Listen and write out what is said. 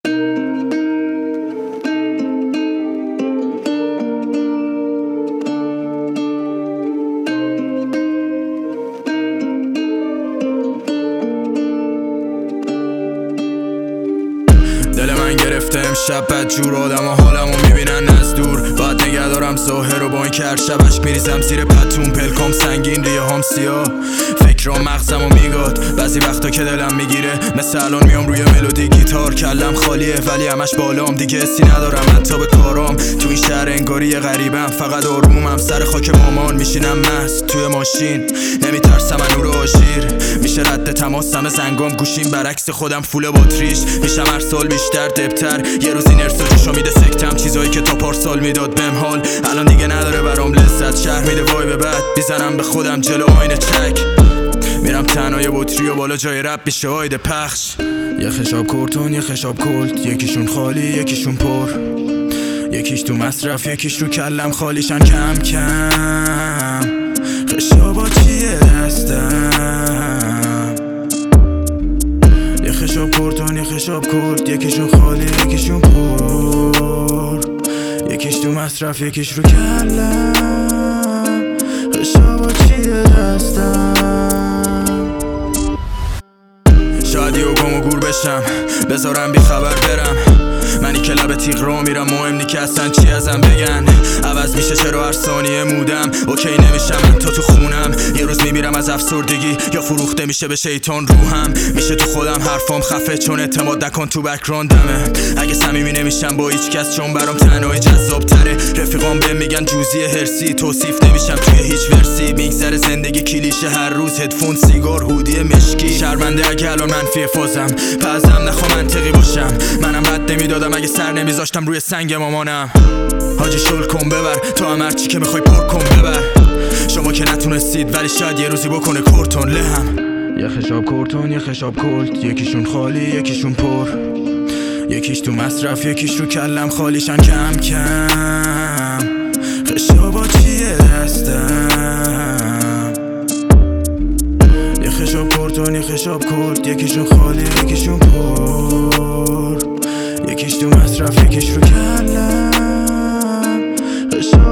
دل من گرفته امشب بدجور، آدم و حالمو میبینن از دور. باید نگه دارم ظاهر و با این که هر شب عشق میریزم زیر پتون، پلکام سنگین ریه هم سیاه، فکرام مغزمو میگاد. بعضی وقتا که دلم میگیره مثل الان میام روی ملودی گیتار، کلم خالیه ولی همش بالام، دیگه حسی ندارم حتی به کارام. تو این شهر انگاری غریبم، فقط آرومم سر خاک مامان، میشینم مست توی ماشین نمیترسم نور آژیر، میشه رد تماسم زنگام، گوشیم برعکس خودم فول باتریش، میشم هر سال بیشتر دبتر. یه روز این ارساجشو میده سکتم، چیزایی که تا پارسال میداد بهم حال الان دیگه نداره برام لذت. شهر میده وای به بعد، میزنم به خودم جلو آینه چک، میرم تنها یه بطری و بالا جای رپ میشه آیده پخش. یه خشاب کورتون یه خشاب کلت، یکیشون خالی یکیشون پر، یکیش تو مصرف یکیش رو کلم خالیشن کم کم. خشابا چیه دستم، یه خشاب کورتون یه خشاب کلت، یکیشون خالی یکیشون پر، یکیش تو مصرف یکیش رو کلم. خشابا چیه دستم، شاید یه گم و گور بشم بذارم بی خبر برم، منی که لب تیغ رو میرم، مهم نی که اصلا چی ازم بگن. عوض میشه چرا هر ثانیه مودم، اوکی نمیشم من تا تو خونم. یه روز میمیرم از افسردگی یا فروخته میشه به شیطان روحم، میشه تو خودم حرفام خفه چون اعتماد نکن تو بک‌گراندمه. اگه صمیمی نمیشم با هیچ کس چون برام تنهایی جذاب تره، رفیقام بهم میگن جوزی هرسی، توصیف نمیشم توی هیچ ورسی. میگذره زندگی کلیشه هر روز، هدفون سیگار هودی مشکی. شرمنده اگه الان منفی فازم، پزم نخوا منطقی باشم، منم بد نمیدادم اگه سر نمیذاشتم روی سنگ مامانم. حاجی شل کن ببر تو هم هرچی که میخوای پر کن ببر، شما که نتونستید ولی شاید یه روزی بکنه کورتون لهم. یه خشاب کورتون یه خشاب کلت، یکیشون خالی یکیشون پر، یکیش تو مصرف یکیش رو کلم خالیشن کم کم. خشابا چیه دستم، یه خشاب کورتون یه خشاب کلت، یکیشون خالی یکیشون پر، یکیش تو مصرف یکیش رو کلم.